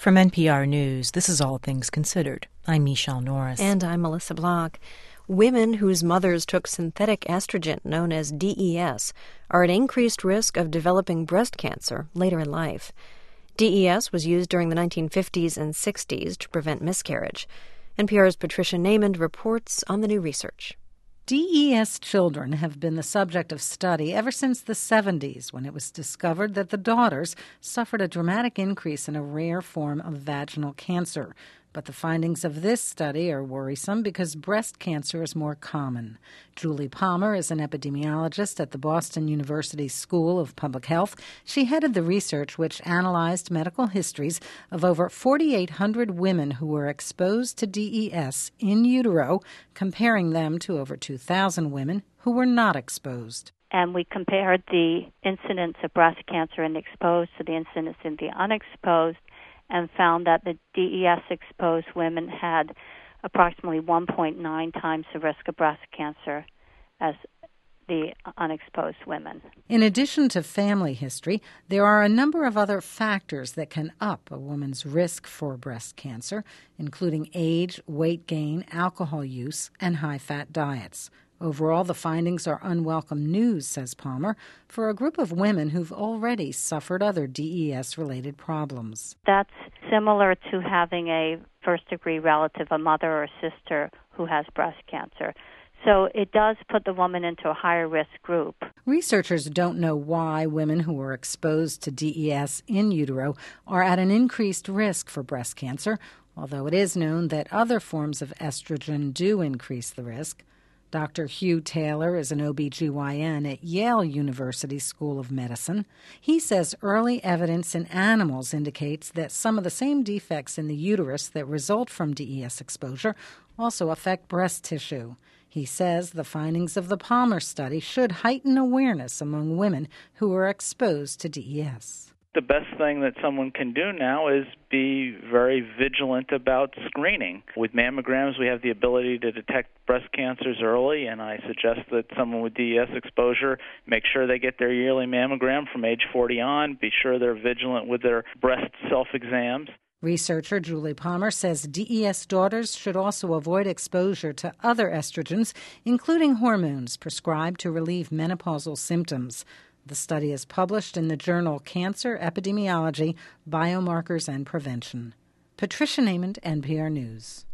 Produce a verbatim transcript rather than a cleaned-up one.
From N P R News, this is All Things Considered. I'm Michelle Norris. And I'm Melissa Block. Women whose mothers took synthetic estrogen, known as D E S, are at increased risk of developing breast cancer later in life. D E S was used during the nineteen fifties and sixties to prevent miscarriage. N P R's Patricia Namond reports on the new research. D E S children have been the subject of study ever since the seventies, when it was discovered that the daughters suffered a dramatic increase in a rare form of vaginal cancer. But the findings of this study are worrisome because breast cancer is more common. Julie Palmer is an epidemiologist at the Boston University School of Public Health. She headed the research which analyzed medical histories of over forty-eight hundred women who were exposed to D E S in utero, comparing them to over two thousand women who were not exposed. And we compared the incidence of breast cancer in the exposed to the incidence in the unexposed, and found that the D E S-exposed women had approximately one point nine times the risk of breast cancer as the unexposed women. In addition to family history, there are a number of other factors that can up a woman's risk for breast cancer, including age, weight gain, alcohol use, and high-fat diets. Overall, the findings are unwelcome news, says Palmer, for a group of women who've already suffered other D E S-related problems. That's similar to having a first-degree relative, a mother or a sister, who has breast cancer. So it does put the woman into a higher risk group. Researchers don't know why women who are exposed to D E S in utero are at an increased risk for breast cancer, although it is known that other forms of estrogen do increase the risk. Doctor Hugh Taylor is an O B G Y N at Yale University School of Medicine. He says early evidence in animals indicates that some of the same defects in the uterus that result from D E S exposure also affect breast tissue. He says the findings of the Palmer study should heighten awareness among women who are exposed to D E S. The best thing that someone can do now is be very vigilant about screening. With mammograms, we have the ability to detect breast cancers early, and I suggest that someone with D E S exposure make sure they get their yearly mammogram from age forty on, be sure they're vigilant with their breast self-exams. Researcher Julie Palmer says D E S daughters should also avoid exposure to other estrogens, including hormones prescribed to relieve menopausal symptoms. The study is published in the journal Cancer Epidemiology, Biomarkers and Prevention. Patricia Namond, N P R News.